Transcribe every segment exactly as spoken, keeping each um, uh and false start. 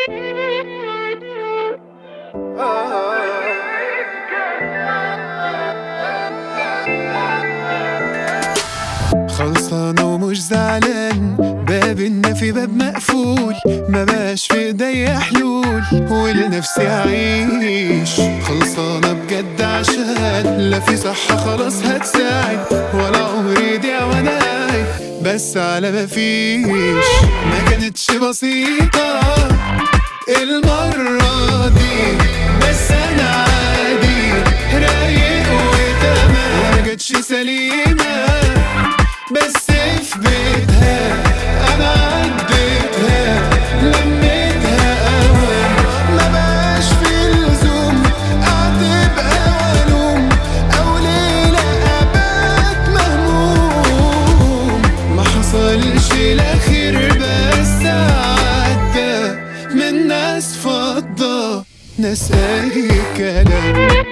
خلصانة ومش زعلان، باب النفي باب مقفول، ما بقاش في ايديا حلول ولنفسي اعيش. خلصانة بجد عشان لا في صحة خلاص هتساعد، ولا عمري يضيع وانا قاعد بس على مفيش. ما كانتش بسيطة المرة دي، بس انا عادي رايق وتمام. ما جاتش سليمة بس في بيتها انا عديتها لميتها اوام. ما بقاش في لزوم اعتب او الوم او ليلة ابات مهموم. ما حصلش الاخير بس عدى من ناس فضة، ناس اي كلام.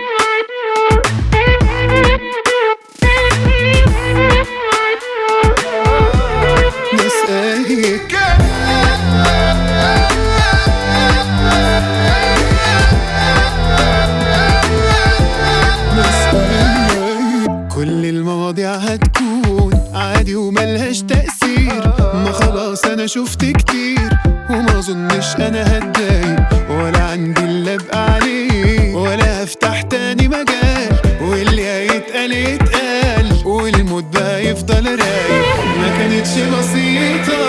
كل المواضيع هتكون عادي وملهاش تأثير. ما خلاص انا شفت كتير وما اظنش انا هتضايق، ولا عندي اللي ابقى عليه، ولا هفتح تاني مجال. واللي هيتقال يتقال والموت بقى يفضل رايق. ما كانتش بسيطة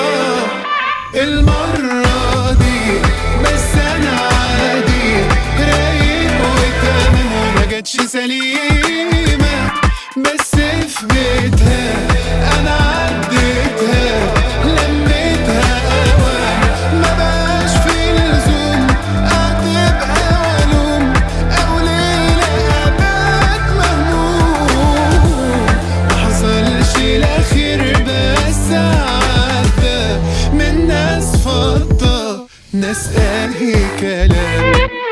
المرة دي، بس انا عادي رايق وتمام. وما جاتش سليمة بس في بيتها انا عديتها لميتها اوام. ما بقاش في لزوم اعتب او الوم او ليلة ابات مهموم. ما حصلش الاخير بس عدى من ناس فضة، ناس اي كلام.